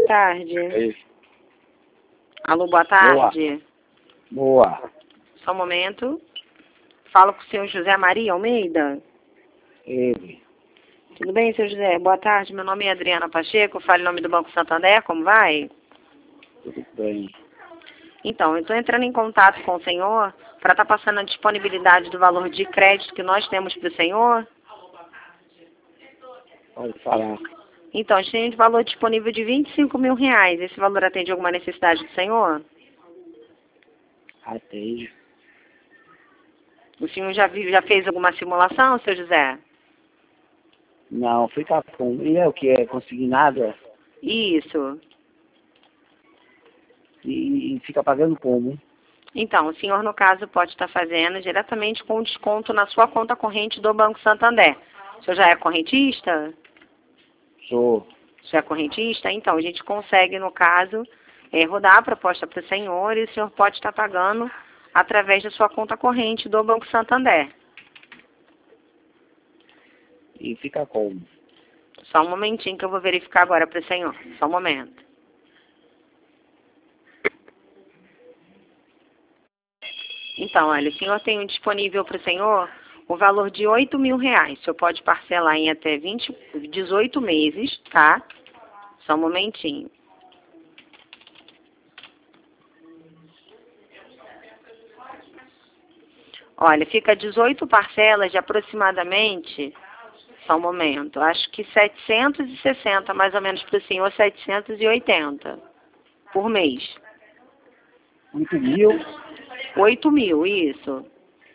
tarde. Ei. Alô, boa tarde. Boa. Só um momento. Falo com o senhor José Maria Almeida. Ele. Tudo bem, senhor José? Boa tarde. Meu nome é Adriana Pacheco. Falo em nome do Banco Santander. Como vai? Tudo bem. Então, eu estou entrando em contato com o senhor para estar passando a disponibilidade do valor de crédito que nós temos para o senhor. Pode falar. Então, a gente tem um valor disponível de R$25 mil. Esse valor atende alguma necessidade do senhor? Atende. O senhor já fez alguma simulação, seu José? Não, fica com. E é o que é? Consignado? Isso. E fica pagando como? Então, o senhor, no caso, pode estar fazendo diretamente com desconto na sua conta corrente do Banco Santander. O senhor já é correntista? Sou. Já é correntista? Então, a gente consegue, no caso, rodar a proposta para o senhor e o senhor pode estar pagando através da sua conta corrente do Banco Santander. E fica como? Só um momentinho que eu vou verificar agora para o senhor. Só um momento. Então, olha, o senhor tem disponível para o senhor o valor de R$8 mil. O senhor pode parcelar em até 18 meses, tá? Só um momentinho. Olha, fica 18 parcelas de aproximadamente, só um momento, acho que 760 mais ou menos para o senhor, 780 por mês. 8 mil? 8 mil, isso.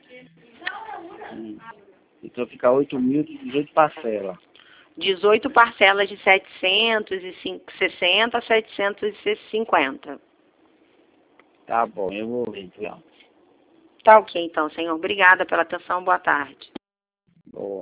Então fica 8 mil de 18 parcelas. 18 parcelas de 760 a 750. Tá bom, eu vou ver então. Tá ok, então, senhor. Obrigada pela atenção. Boa tarde. Boa.